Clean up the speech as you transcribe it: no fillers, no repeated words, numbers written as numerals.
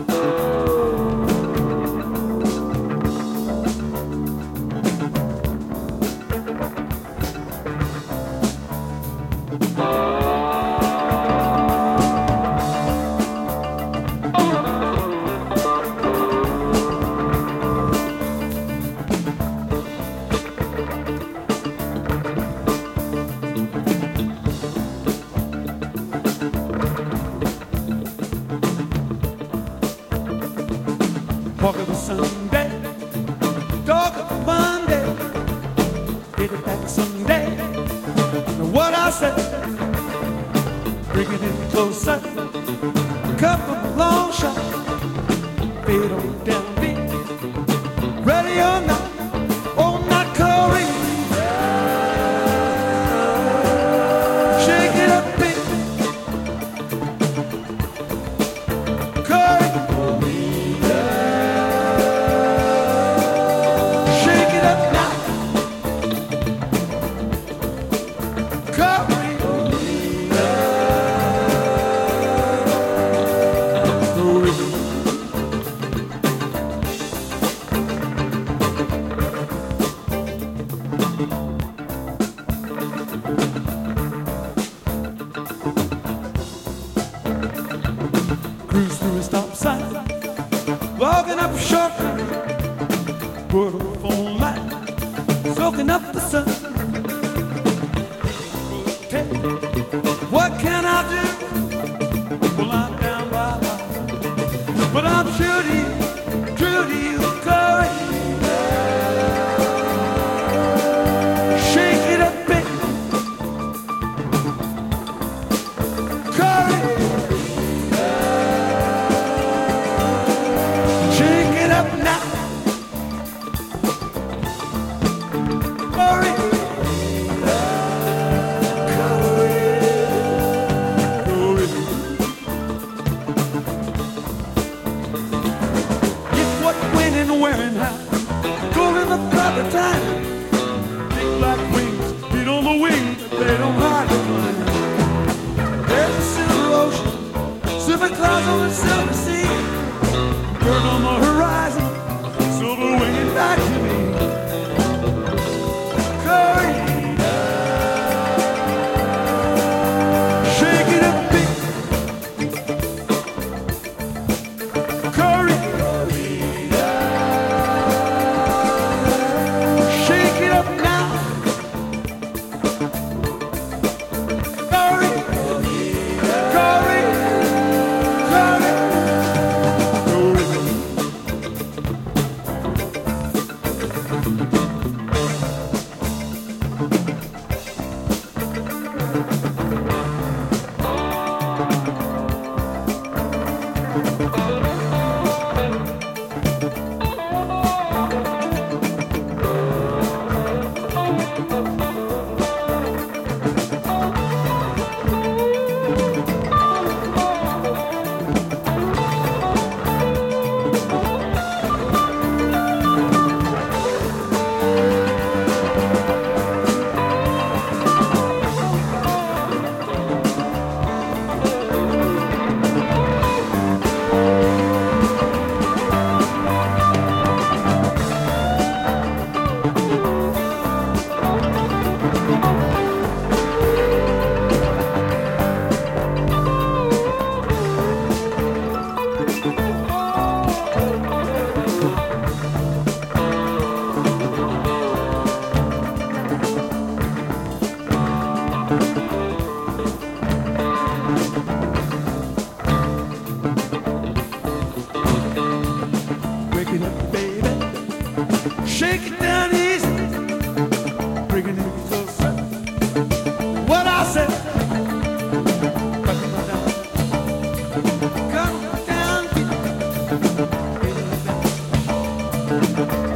Walk of a Sunday, dog of a Monday, get it back someday. Know what I said? Bring it in closer. Cup of long shot, fade on down beat. Ready or not, oh not Corey. Shake it up, big Corey. Cruise through a stop sign, walking up a shortcut, put on the phone light, soaking up the sun. What can I do? Well, I'm down by life, but I'm true to you, Corey. Shake it up, baby, Corey. Shake it up now, Corey. Wearing high, go in the proper time. Big black wings, beat on the wings, they don't hide the climb. There's a silver ocean, silver clouds on the silver sea. Bird on the horizon, silver winging back to me. Corey, shake it up, big Corey. Wake it up, baby. Shake it down easy. Bring it in closer. What I said. Come down.